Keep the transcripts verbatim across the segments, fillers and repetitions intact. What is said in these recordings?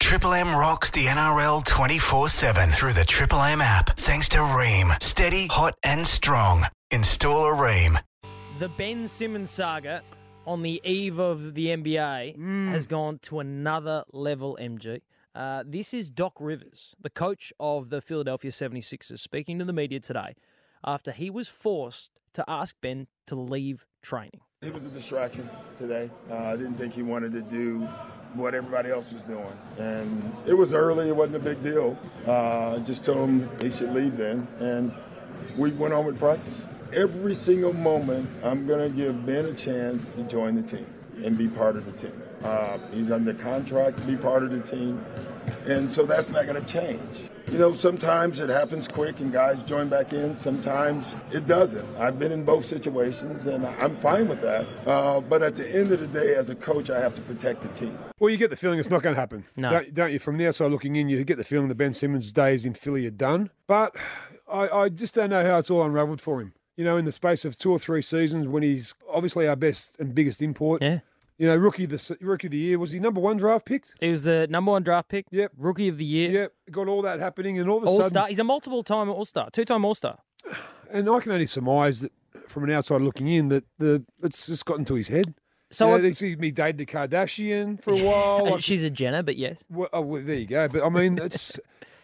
Triple M rocks the N R L twenty-four seven through the Triple M app. Thanks to Rheem. Steady, hot and strong. Install a Rheem. The Ben Simmons saga on the eve of the N B A mm. has gone to another level, M G. Uh, this is Doc Rivers, the coach of the Philadelphia seventy-sixers, speaking to the media today after he was forced to ask Ben to leave training. He was a distraction today. Uh, I didn't think he wanted to do what everybody else was doing. And it was early. It wasn't a big deal. Uh, just told him he should leave then. And we went on with practice. Every single moment, I'm going to give Ben a chance to join the team and be part of the team. Uh, he's under contract to be part of the team. And so that's not going to change. You know, sometimes it happens quick and guys join back in. Sometimes it doesn't. I've been in both situations, and I'm fine with that. Uh, but at the end of the day, as a coach, I have to protect the team. Well, you get the feeling it's not going to happen. No. Don't, don't you? From the outside looking in, you get the feeling the Ben Simmons days in Philly are done. But I, I just don't know how it's all unravelled for him. You know, in the space of two or three seasons when he's obviously our best and biggest import. Yeah. You know, rookie of the rookie of the year. Was he number one draft pick? He was the number one draft pick. Yep. Rookie of the year. Yep. Got all that happening, and all of a All-star. sudden, He's a multiple-time All-Star, two-time All-Star. And I can only surmise that from an outside looking in that the it's just gotten to his head. So you know, I, they see me dated a Kardashian for a while. Like, she's a Jenner, but yes. Well, oh, well, there you go. But I mean, it's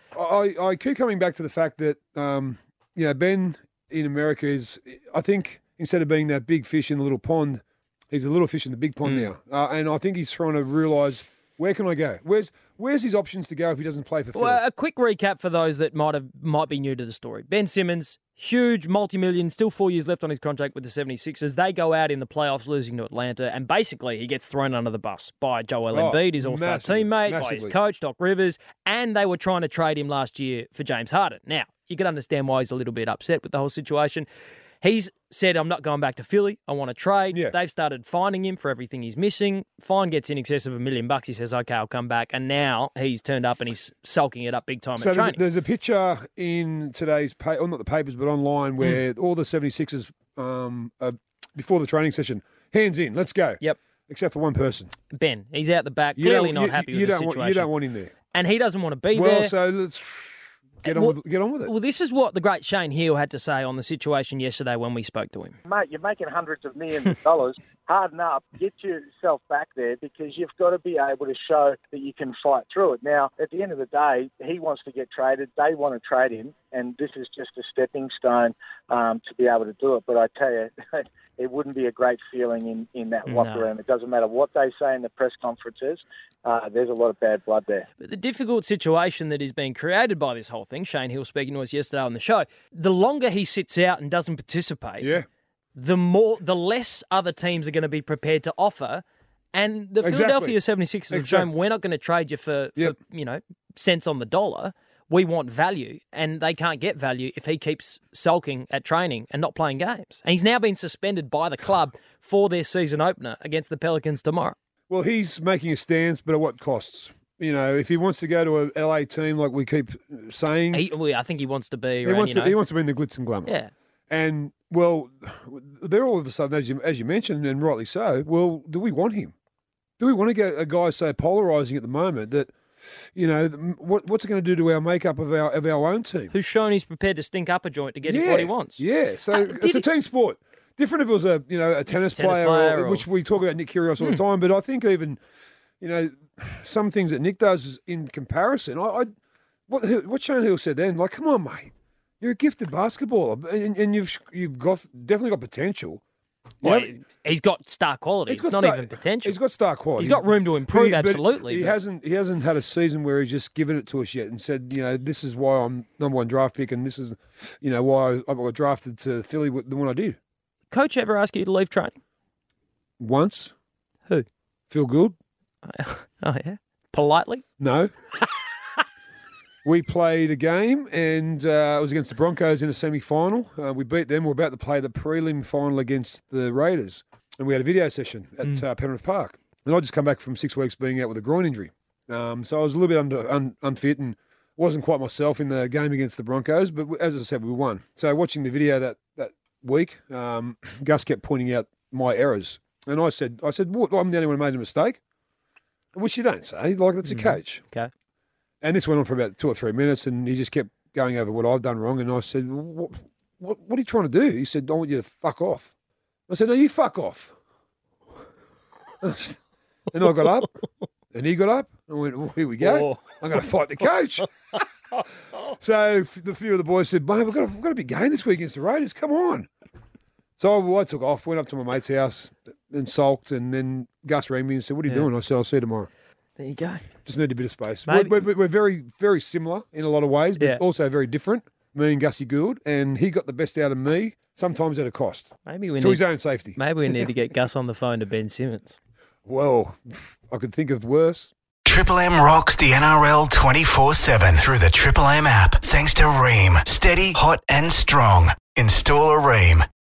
I I keep coming back to the fact that um you know Ben in America is, I think, instead of being that big fish in the little pond, he's a little fish in the big pond mm. now. Uh, and I think he's trying to realise, where can I go? Where's where's his options to go if he doesn't play for Philly? Well, a quick recap for those that might have might be new to the story. Ben Simmons, huge, multi-million, still four years left on his contract with the seventy-sixers. They go out in the playoffs losing to Atlanta, and basically he gets thrown under the bus by Joel oh, Embiid, his all-star massively, teammate, massively. by his coach, Doc Rivers, and they were trying to trade him last year for James Harden. Now, you can understand why he's a little bit upset with the whole situation. He's said, I'm not going back to Philly. I want to trade. Yeah. They've started fining him for everything he's missing. Fine gets in excess of a million bucks. He says, okay, I'll come back. And now he's turned up and he's sulking it up big time so at there's training. a, there's a picture in today's, pa- well, not the papers, but online, where mm. all the seventy-sixers, um, uh, before the training session, hands in, let's go. Yep. Except for one person. Ben. He's out the back, You clearly don't- not you- happy you with the don't want- situation. You don't want him there. And he doesn't want to be Well, there. so let's get on, well, with, get on with it. Well, this is what the great Shane Heal had to say on the situation yesterday when we spoke to him. Mate, you're making hundreds of millions of dollars. Harden up, get yourself back there, because you've got to be able to show that you can fight through it. Now, at the end of the day, he wants to get traded. They want to trade him, and this is just a stepping stone um, to be able to do it. But I tell you, it wouldn't be a great feeling in, in that locker No. room. It doesn't matter what they say in the press conferences. Uh, there's a lot of bad blood there. But the difficult situation that is being created by this whole thing, Shane Hill speaking to us yesterday on the show, the longer he sits out and doesn't participate, yeah. the more, the less other teams are going to be prepared to offer. And the Exactly. Philadelphia seventy-sixers have shown Exactly. we're not going to trade you for, Yep. for, you know, cents on the dollar. We want value, and they can't get value if he keeps sulking at training and not playing games. And he's now been suspended by the club for their season opener against the Pelicans tomorrow. Well, he's making a stance, but at what costs? You know, if he wants to go to an L A team, like we keep saying, He, well, I think he wants to be. he around, wants you to know, he wants to be in the glitz and glamour. yeah. And well, they're all of a sudden, as you as you mentioned, and rightly so. Well, do we want him? Do we want to get a guy so polarising at the moment that, you know, what what's it going to do to our makeup of our of our own team? Who's shown he's prepared to stink up a joint to get yeah, what he wants. Yeah, so Uh, it's did a he- team sport. Different if it was a you know a tennis, tennis player, player or, or- which we talk about Nick Kyrgios all Hmm. the time. But I think even, you know, some things that Nick does in comparison, I, I what what Shane Hill said then, like, come on, mate, you're a gifted basketballer, and, and you've you've got definitely got potential. Well, Yeah, he's got star quality. he's It's got not star- even potential. He's got star quality. He's got room to But improve, he- but absolutely. He but- hasn't. He hasn't had a season where he's just given it to us yet and said, you know, this is why I'm number one draft pick, and this is, you know, why I got drafted to Philly with the one I did. Coach ever ask you to leave training? Once. Who? Phil Gould? Oh, yeah? Politely? No. We played a game, and uh, it was against the Broncos in a semi-final. Uh, we beat them. We were about to play the prelim final against the Raiders, and we had a video session at Mm. uh, Penrith Park. And I just come back from six weeks being out with a groin injury. Um, so I was a little bit under, un, unfit and wasn't quite myself in the game against the Broncos. But as I said, we won. So watching the video that, that week, um, Gus kept pointing out my errors. And I said, I said, well, I'm the only one who made a mistake. which you don't say. Like, that's a coach. Okay. And this went on for about two or three minutes, and he just kept going over what I've done wrong. And I said, what, what, what are you trying to do? He said, I want you to fuck off. I said, no, you fuck off. And I got up, and he got up, and went, well, here we go. Whoa. I'm going to fight the coach. So the few of the boys said, mate, we've got, a, we've got a big game this week against the Raiders. Come on. So I, I took off, went up to my mate's house and sulked, and then Gus rang me and said, what are you Yeah. doing? I said, I'll see you tomorrow. There you go. Just need a bit of space. Maybe- We're, we're, we're very, very similar in a lot of ways, but Yeah. also very different. Me and Gussie Gould, and he got the best out of me, sometimes at a cost, Maybe we to need his own safety. maybe we need to get Gus on the phone to Ben Simmons. Well, I could think of worse. Triple M rocks the N R L twenty-four seven through the Triple M app. Thanks to Ream. Steady, hot and strong. Install a Ream.